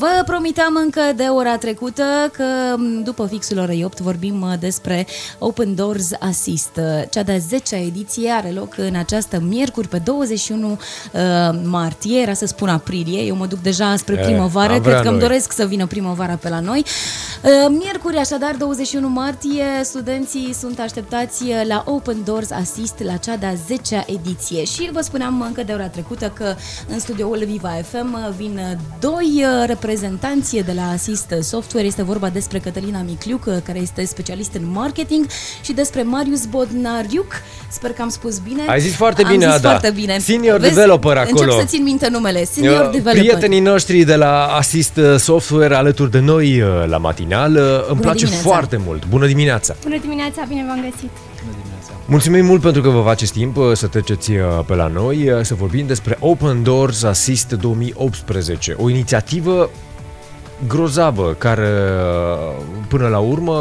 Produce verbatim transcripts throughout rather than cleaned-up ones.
Vă promiteam încă de ora trecută că după fixul orei opt vorbim despre Open Doors Assist. Cea de-a zecea ediție are loc în această miercuri pe douăzeci și unu martie, era să spun aprilie, eu mă duc deja spre primăvară, cred că îmi doresc să vină primăvara pe la noi. Miercuri, așadar, douăzeci și unu martie, studenții sunt așteptați la Open Doors Assist, la cea de-a zecea ediție. Și vă spuneam încă de ora trecută că în studioul Viva F M vin doi reprezentanți de la Assist Software. Este vorba despre Cătălina Micliuc, care este specialist în marketing, și despre Marius Bodnariuc. Sper că am spus bine. Ai zis foarte am bine, zis Ada. Foarte bine. Senior Vezi? developer acolo. Încep să țin minte numele. Senior uh, developer. Prietenii noștri de la Assist Software alături de noi uh, la matinal. Uh, îmi Bună place dimineața. foarte mult. Bună dimineața! Bună dimineața, bine v-am găsit! Mulțumim mult pentru că vă faceți timp să treceți pe la noi, să vorbim despre Open Doors Assist două mii optsprezece, o inițiativă grozavă care până la urmă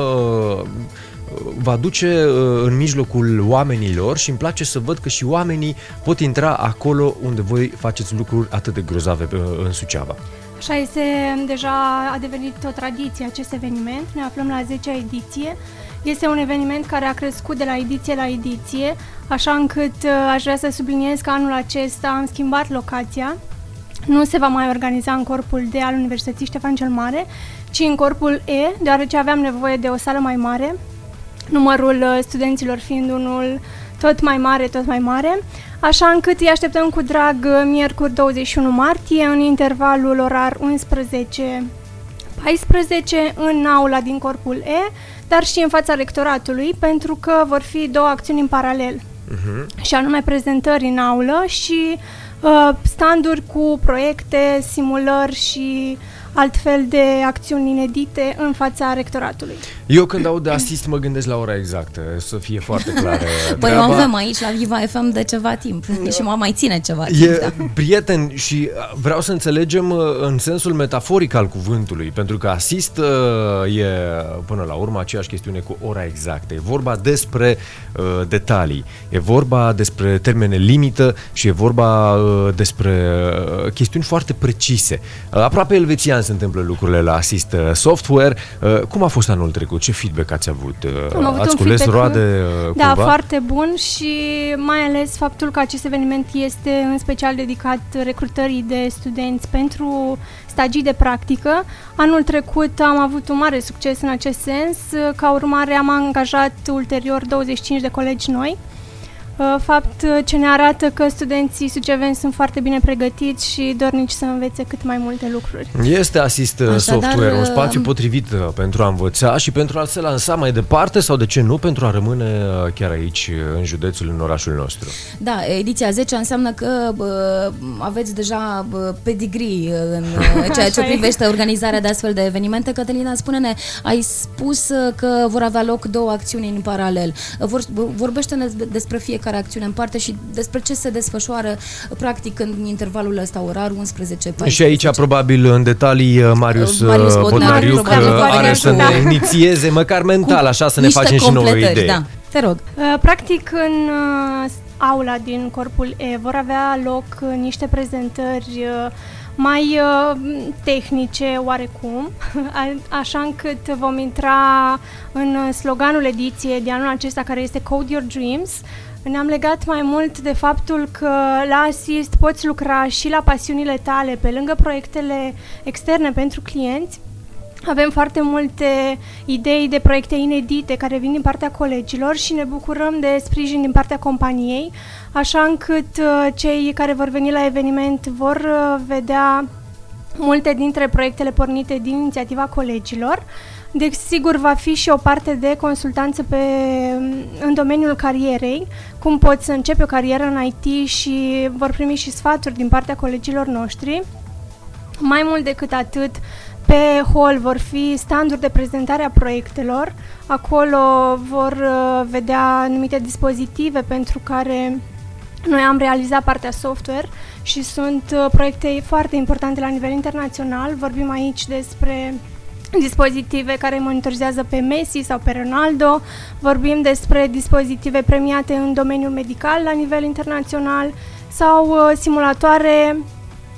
va duce în mijlocul oamenilor și îmi place să văd că și oamenii pot intra acolo unde voi faceți lucruri atât de grozave în Suceava. Așa este, deja a devenit o tradiție acest eveniment, ne aflăm la zecea ediție. Este un eveniment care a crescut de la ediție la ediție, așa încât aș vrea să subliniez că anul acesta am schimbat locația. Nu se va mai organiza în corpul D al Universității Ștefan cel Mare, ci în corpul E, deoarece aveam nevoie de o sală mai mare, numărul studenților fiind unul tot mai mare, tot mai mare, așa încât îi așteptăm cu drag miercuri douăzeci și unu martie, în intervalul orar unsprezece paisprezece, în aula din corpul E, dar și în fața rectoratului, pentru că vor fi două acțiuni în paralel, uh-huh. și anume prezentări în aulă și uh, standuri cu proiecte, simulări și altfel de acțiuni inedite în fața rectoratului. Eu când aud de Assist mă gândesc la ora exactă, să fie foarte clară. Păi o avem aici la Viva F M de ceva timp și mă mai ține ceva timp. E, da. Prieten, și vreau să înțelegem în sensul metaforic al cuvântului, pentru că Assist e până la urmă aceeași chestiune cu ora exactă. E vorba despre uh, detalii, e vorba despre termene limită și e vorba uh, despre uh, chestiuni foarte precise. Uh, aproape elvețian se întâmplă lucrurile la Assist Software. Uh, cum a fost anul trecut? Ce feedback ați avut? Am avut ați un cules feedback, roade da, cumva? foarte bun, și mai ales faptul că acest eveniment este în special dedicat recrutării de studenți pentru stagii de practică. Anul trecut am avut un mare succes în acest sens, ca urmare am angajat ulterior douăzeci și cinci de colegi noi. Fapt ce ne arată că studenții suceveni sunt foarte bine pregătiți și dornici să învețe cât mai multe lucruri. Este Assist Așadar, Software un spațiu potrivit pentru a învăța și pentru a se lansa mai departe sau, de ce nu, pentru a rămâne chiar aici în județul, în orașul nostru. Da, ediția zece înseamnă că bă, aveți deja bă, pedigree în ceea ce privește organizarea de astfel de evenimente. Cătălina, spune-ne, ai spus că vor avea loc două acțiuni în paralel. Vor, vorbește-ne despre fiecare acțiune în parte și despre ce se desfășoară practic în intervalul ăsta orar unsprezece paisprezece. Și aici probabil în detalii Marius, Marius Bodnariuc are să ne inițieze măcar mental, așa să ne facem și nouă idee. Da. Te rog. Practic în aula din corpul E vor avea loc niște prezentări mai uh, tehnice oarecum, așa încât vom intra în sloganul ediției de anul acesta, care este Code Your Dreams. Ne-am legat mai mult de faptul că la Assist poți lucra și la pasiunile tale, pe lângă proiectele externe pentru clienți. Avem foarte multe idei de proiecte inedite care vin din partea colegilor și ne bucurăm de sprijin din partea companiei, așa încât uh, cei care vor veni la eveniment vor uh, vedea multe dintre proiectele pornite din inițiativa colegilor. Desigur, va fi și o parte de consultanță pe, în domeniul carierei, cum poți să începi o carieră în I T, și vor primi și sfaturi din partea colegilor noștri. Mai mult decât atât, pe hall vor fi standuri de prezentare a proiectelor. Acolo vor uh, vedea anumite dispozitive pentru care noi am realizat partea software și sunt uh, proiecte foarte importante la nivel internațional. Vorbim aici despre dispozitive care monitorizează pe Messi sau pe Ronaldo, vorbim despre dispozitive premiate în domeniul medical la nivel internațional sau uh, simulatoare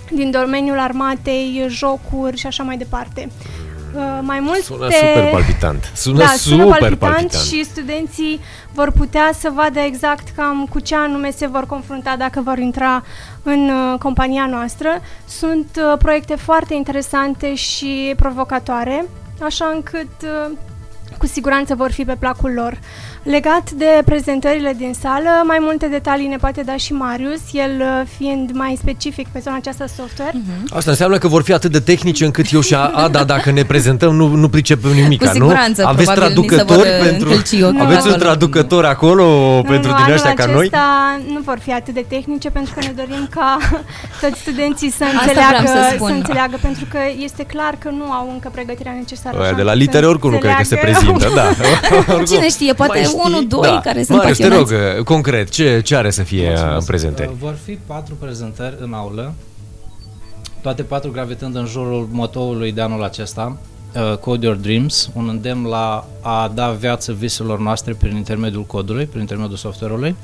din domeniul armatei, jocuri și așa mai departe. Uh, mai multe... Sună super palpitant. Sună, da, super sună palpitant, palpitant și studenții vor putea să vadă exact cam cu ce anume se vor confrunta dacă vor intra în uh, compania noastră. Sunt uh, proiecte foarte interesante și provocatoare, așa încât uh, cu siguranță vor fi pe placul lor. Legat de prezentările din sală, mai multe detalii ne poate da și Marius, el uh, fiind mai specific pe zona aceasta software. Uh-huh. Asta înseamnă că vor fi atât de tehnice încât eu și Ada, dacă ne prezentăm, nu, nu pricepem nimic. Cu siguranță, nu? Aveți traducători pentru... Aveți un traducător acolo nu, pentru nu, din ăștia ca noi? Nu vor fi atât de tehnice, pentru că ne dorim ca toți studenții să înțeleagă, să, să înțeleagă, pentru că este clar că nu au încă pregătirea necesară. De la litere oricum nu cred că se prezintă, da. Cine știe, poate unul, doi da. care sunt Marius, pasionați. te rog, concret, ce, ce are să fie Mulțumesc. în prezentări? Vor fi patru prezentări în aulă, toate patru gravitând în jurul motoului de anul acesta, uh, Code Your Dreams, un îndemn la a da viață viselor noastre prin intermediul codului, prin intermediul software-ului.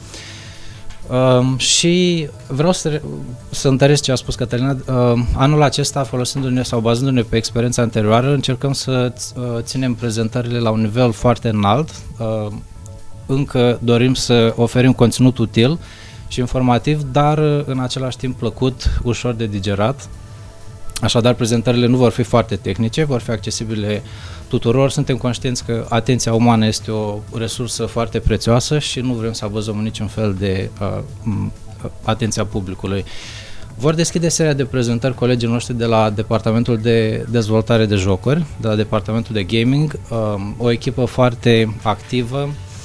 Uh, și vreau să, să întăresc ce a spus Cătălina. Uh, anul acesta, folosindu-ne sau bazându-ne pe experiența anterioară, încercăm să uh, ținem prezentările la un nivel foarte înalt. Uh, încă dorim să oferim conținut util și informativ, dar în același timp plăcut, ușor de digerat. Așadar, prezentările nu vor fi foarte tehnice, vor fi accesibile tuturor. Suntem conștienți că atenția umană este o resursă foarte prețioasă și nu vrem să abuzăm în niciun fel de uh, atenția publicului. Vor deschide seria de prezentări colegii noștri de la Departamentul de Dezvoltare de Jocuri, de la Departamentul de Gaming, uh, o echipă foarte activă,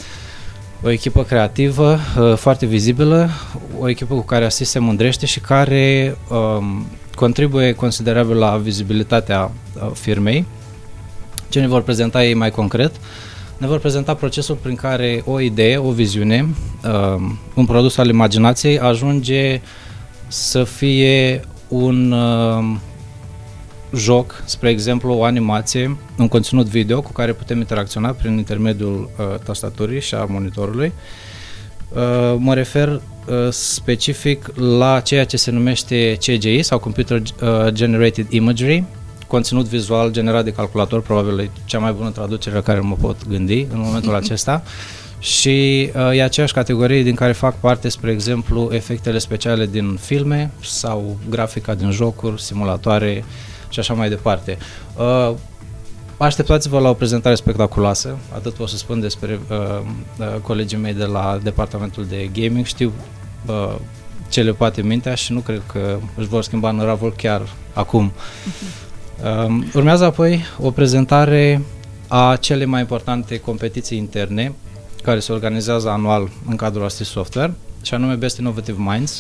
o echipă creativă, uh, foarte vizibilă, o echipă cu care Asist se mândrește și care um, contribuie considerabil la vizibilitatea uh, firmei. Ce ne vor prezenta ei mai concret? Ne vor prezenta procesul prin care o idee, o viziune, uh, un produs al imaginației ajunge să fie un uh, joc, spre exemplu o animație, un conținut video cu care putem interacționa prin intermediul uh, tastaturii și a monitorului. Uh, mă refer uh, specific la ceea ce se numește C G I sau Computer uh, Generated Imagery, conținut vizual generat de calculator, probabil e cea mai bună traducere la care mă pot gândi în momentul acesta. Și uh, e aceeași categorie din care fac parte, spre exemplu, efectele speciale din filme sau grafica din jocuri, simulatoare și așa mai departe. Uh, așteptați-vă la o prezentare spectaculoasă, atât pot să spun despre uh, uh, colegii mei de la Departamentul de Gaming. Știu uh, ce le poate mintea și nu cred că își vor schimba în ravol chiar acum. Uh, urmează apoi o prezentare a cele mai importante competiții interne care se organizează anual în cadrul Asist Software, și anume Best Innovative Minds.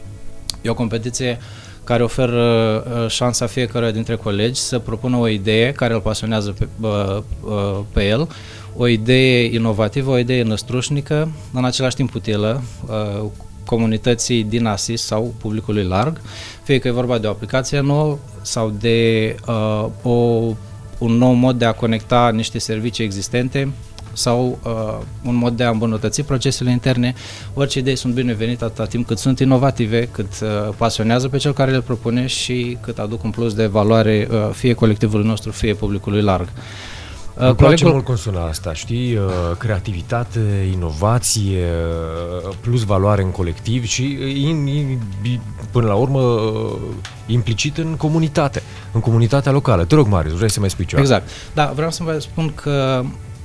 E o competiție care oferă uh, șansa fiecăruia dintre colegi să propună o idee care îl pasionează pe, uh, uh, pe el, o idee inovativă, o idee năstrușnică, în același timp utilă uh, comunității din Asist sau publicului larg, fie că e vorba de o aplicație nouă sau de uh, o, un nou mod de a conecta niște servicii existente sau uh, un mod de a îmbunătăți procesele interne. Orice idei sunt binevenite atâta timp cât sunt inovative, cât uh, pasionează pe cel care le propune și cât aduc un plus de valoare uh, fie colectivului nostru, fie publicului larg. Uh, Îmi place colegul... mult cum sună asta, știi? Uh, creativitate, inovație, uh, plus valoare în colectiv și uh, in, in, până la urmă uh, implicit în comunitate, în comunitatea locală. Te rog, Marius, vrei să mai spui ceva? Exact. Da, vreau să vă spun că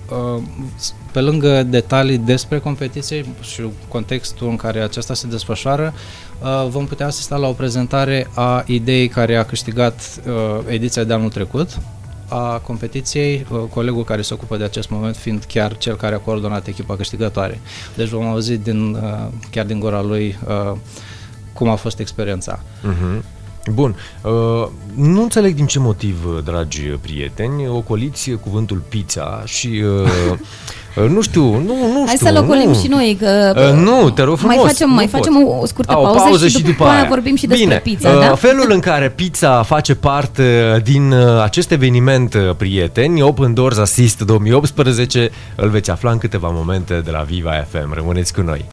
pe lângă detalii despre competiție și contextul în care aceasta se desfășoară, vom putea asista la o prezentare a ideii care a câștigat ediția de anul trecut a competiției, colegul care se ocupă de acest moment fiind chiar cel care a coordonat echipa câștigătoare. Deci vom auzi din, chiar din gura lui cum a fost experiența. Uh-huh. Bun, uh, nu înțeleg din ce motiv, dragi prieteni, ocoliți cuvântul pizza și uh, uh, nu știu, nu, nu Hai știu. să-l ocolim nu. și noi, că uh, nu, te rog frumos. Mai facem, mai facem o scurtă A, o pauză, pauză și, și după, după aia aia vorbim și Bine, despre pizza, uh, da? felul în care pizza face parte din uh, acest eveniment, uh, prieteni, Open Doors Asist două mii optsprezece, îl veți afla în câteva momente de la Viva F M. Rămâneți cu noi.